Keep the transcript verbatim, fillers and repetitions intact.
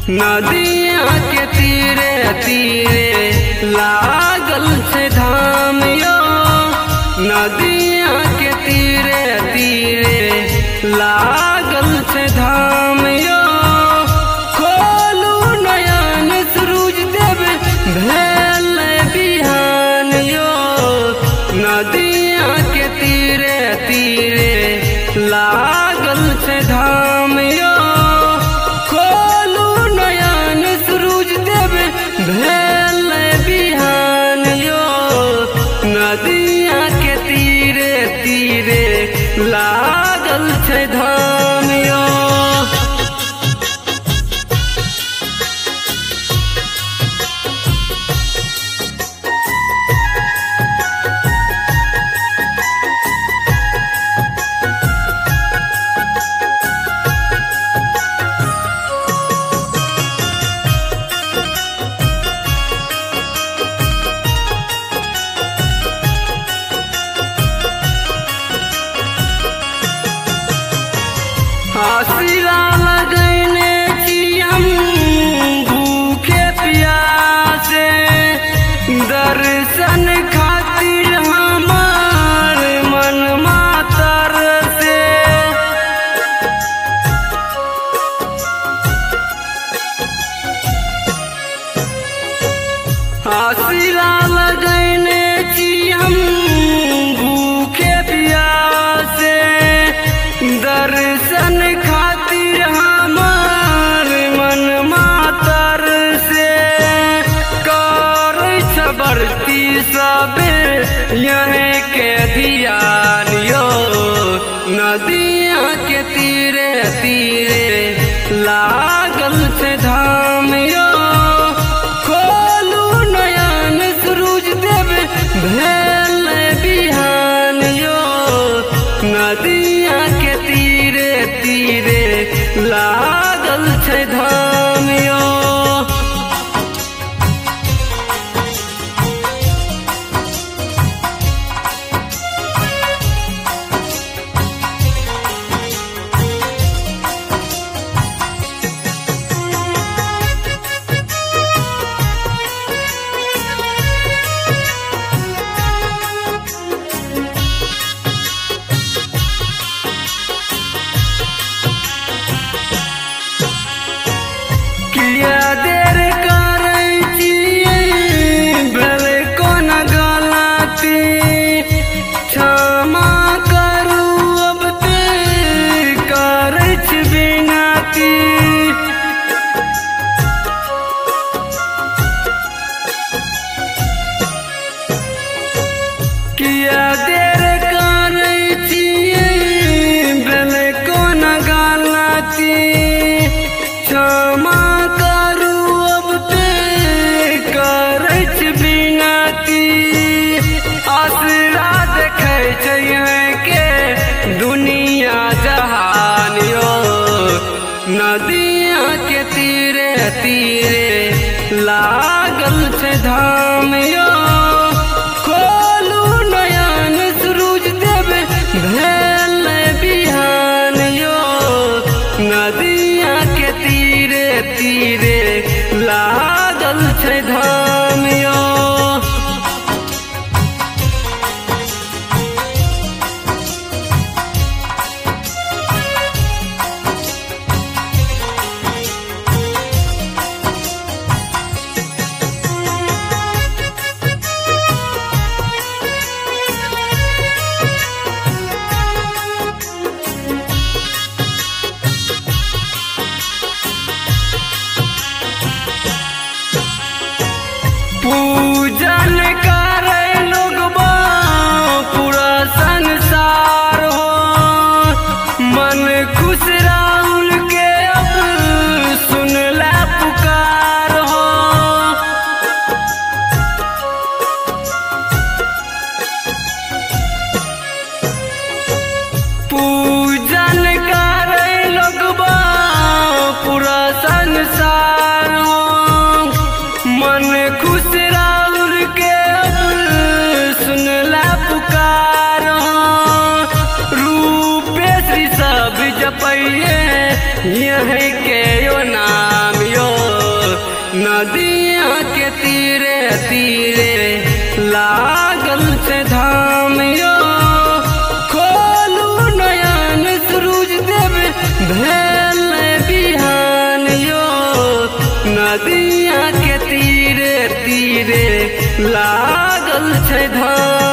नदिया के तीरे तीरे लागल छे धाम यो। नदिया के तीरे तीरे लागल छे धाम यो। खोलू नयन सूरज देव भेल बिहान यो। नदिया के तीरे तीरे लागल छे धाम यो। भेल बिहान यो। नदिया के तीरे तीरे लागल छे धाम यो। आसिरा लगैने छी हम भूखे प्यासे। दर्शन खातिर हमार मन मातर से। आसिरा लगैने छी हम भूखे प्यासे। दर्शन खातिर हमार मन मातर से। कर छबरती सबे यहीं के धियान यो। नदिया के तीरे तीरे लागल छे धाम यो। खोलू नयन सूरज देव भेल बिहान यो। नदिया के तीरे तीरे लागल छे धाम यो। किया देर करै छियै भेल कोन गलती। क्षमा करू अब ते करै छी विनती। किया देर करै छियै भेल कोन गलती। क्षमा करू अब ते करै छी विनती। आसरा देखै छै यहाँ के दुनिया जहान यो। नदिया के तीरे तीरे लागल छे धाम यो। खोलू नयन सूरज देव भेल बिहान यो। नदिया के तीरे तीरे लागल छे धाम यो। पूजन करे लोगबा पूरा संसार हो। मन खुश राहुल के अब सुन ला पुकार हो। पूजन करे लोगबा पूरा संसार हो। मन खुश राहुल के अब सुन ला पुकार हो। रूपेश सब जपइए यहीं के यो नाम यो। नदिया के तीरे तीरे लागल से धाम यो खोलू नयन सूरज देव भेल बिहान यो नदिया के तीरे तीरे लागल से धाम।